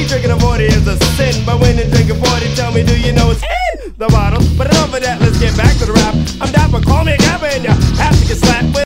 Maybe drinking a 40 is a sin, but when you're drinking 40, tell me, do you know it's in the bottle? But enough of that, let's get back to the rap. I'm down, but call me a gabba and you have to get slapped with